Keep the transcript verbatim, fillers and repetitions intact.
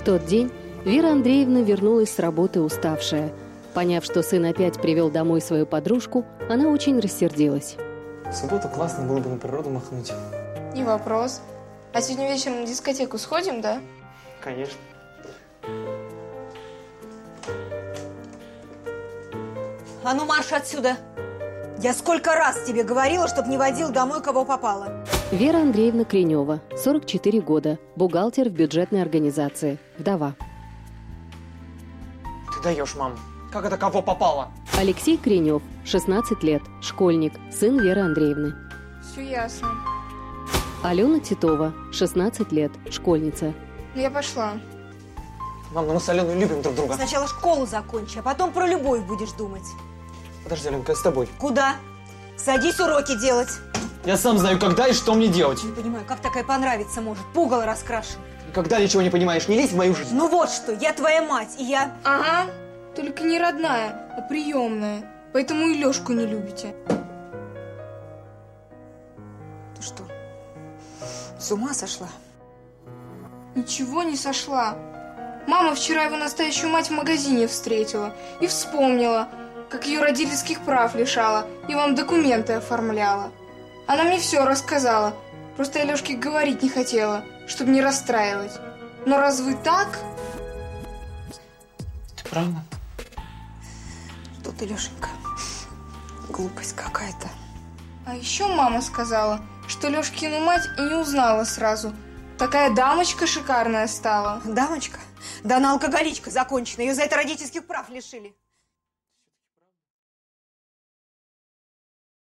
В тот день Вера Андреевна вернулась с работы уставшая. Поняв, что сын опять привел домой свою подружку, она очень рассердилась. В субботу классно было бы на природу махнуть. Не вопрос. А сегодня вечером на дискотеку сходим, да? Конечно. А ну марш отсюда! Я сколько раз тебе говорила, чтоб не водил домой, кого попало. Вера Андреевна Кренева, сорок четыре года, бухгалтер в бюджетной организации, вдова. Ты даешь, мам. Как это кого попало? Алексей Кренев, шестнадцать лет, школьник, сын Веры Андреевны. Все ясно. Алена Титова, шестнадцать лет, школьница. Ну, я пошла. Мам, ну мы с Аленой любим друг друга. Сначала школу закончи, а потом про любовь будешь думать. Подожди, Аленка, я с тобой. Куда? Садись уроки делать. Я сам знаю, когда и что мне делать. Не понимаю, как такая понравиться может? Пугало раскрашен. Никогда ничего не понимаешь, не лезь в мою жизнь. Ну вот что, я твоя мать, и я... Ага, только не родная, а приемная. Поэтому и Лешку не любите. Ты что, с ума сошла? Ничего не сошла. Мама вчера его настоящую мать в магазине встретила и вспомнила, как ее родительских прав лишала и вам документы оформляла. Она мне все рассказала, просто я Лешке говорить не хотела, чтобы не расстраивать. Но раз вы так... Ты прав, мам? Что ты, Лешенька? Глупость какая-то. А еще мама сказала, что Лешкину мать и не узнала сразу. Такая дамочка шикарная стала. Дамочка? Да она алкоголичка закончена, ее за это родительских прав лишили.